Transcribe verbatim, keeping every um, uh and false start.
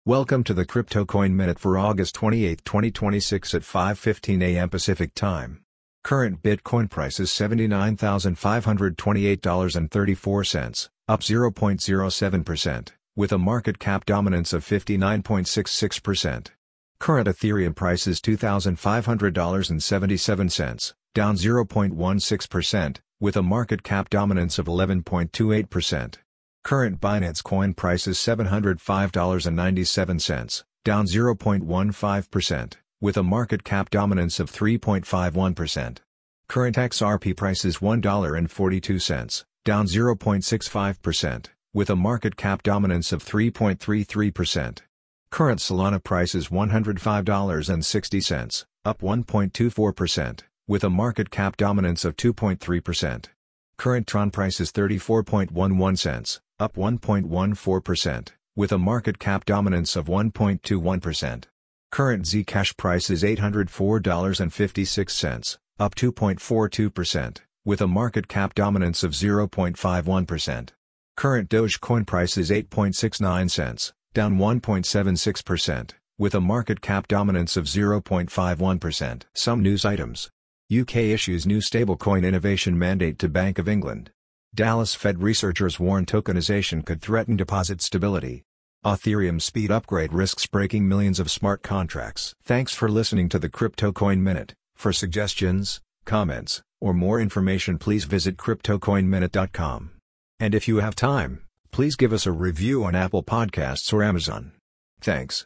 Welcome to the Crypto Coin Minute for August twenty-eighth, twenty twenty-six at five fifteen a m Pacific Time. Current Bitcoin price is seventy-nine thousand five hundred twenty-eight dollars and thirty-four cents, up zero point zero seven percent, with a market cap dominance of fifty-nine point six six percent. Current Ethereum price is two thousand five hundred dollars and seventy-seven cents, down zero point one six percent, with a market cap dominance of eleven point two eight percent. Current Binance Coin price is seven hundred five dollars and ninety-seven cents, down zero point one five percent, with a market cap dominance of three point five one percent. Current X R P price is one dollar and forty-two cents, down zero point six five percent, with a market cap dominance of three point three three percent. Current Solana price is one hundred five dollars and sixty cents, up one point two four percent, with a market cap dominance of two point three percent. Current Tron price is thirty-four point one one cents, up one point one four percent, with a market cap dominance of one point two one percent. Current Zcash price is eight hundred four dollars and fifty-six cents, up two point four two percent, with a market cap dominance of zero point five one percent. Current Dogecoin price is eight point six nine cents, down one point seven six percent, with a market cap dominance of zero point five one percent. Some news items. U K issues new stablecoin innovation mandate to Bank of England. Dallas Fed researchers warn tokenization could threaten deposit stability. Ethereum speed upgrade risks breaking millions of smart contracts. Thanks for listening to the Crypto Coin Minute. For suggestions, comments, or more information, please visit crypto coin minute dot com. And if you have time, please give us a review on Apple Podcasts or Amazon. Thanks.